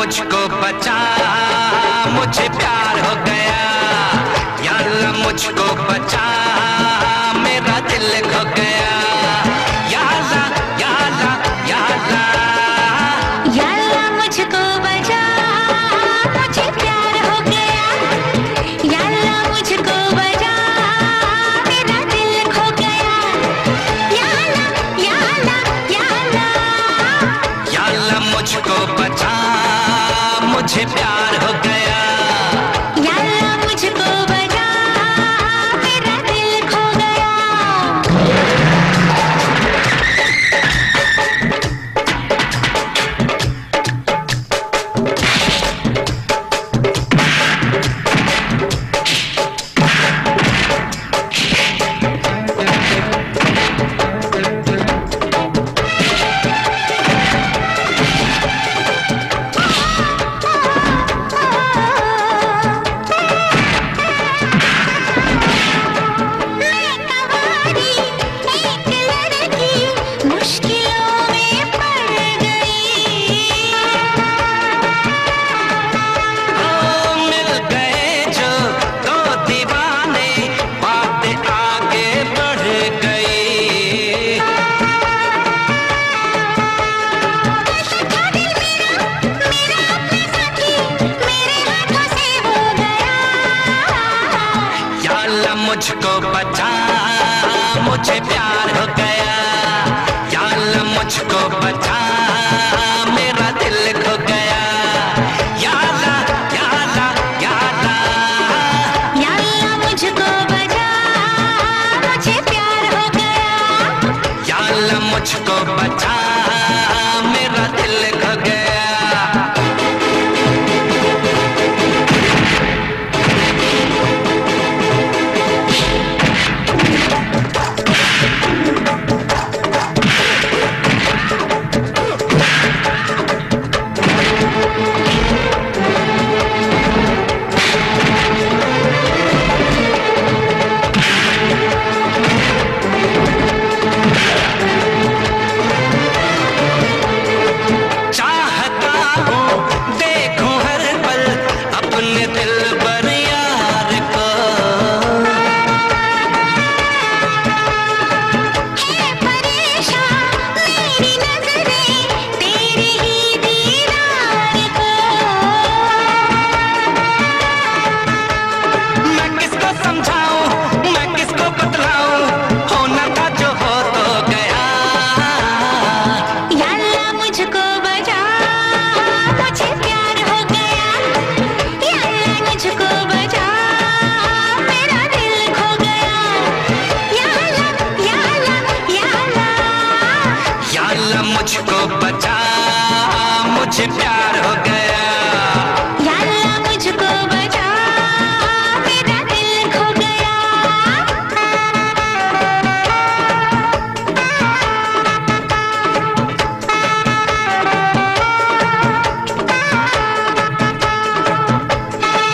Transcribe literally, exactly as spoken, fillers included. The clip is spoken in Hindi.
मुझको बचा, मुझे प्यार हो गया। या अल्लाह मुझको बचा, मेरा दिल खो गया। या अल्लाह या अल्लाह या अल्लाह या अल्लाह मुझको बचा, मुझे प्यार हो गया। या अल्लाह मुझको बचा, मेरा दिल खो गया। या अल्लाह या अल्लाह या अल्लाह या अल्लाह मुझको बचा, मुझे प्यार हो गया। या अल्लाह मुझको बचा, मेरा दिल खो गया। मुझको बचा, मुझे प्यार हो गया। या अल्लाह मुझको बचा, मेरा दिल खो गया। या अल्लाह या अल्लाह या अल्लाह या अल्लाह मुझको बचा, मुझे प्यार हो गया। या अल्लाह मुझको बचा, मेरा दिल खो गया। मुझको बचा, मुझे प्यार हो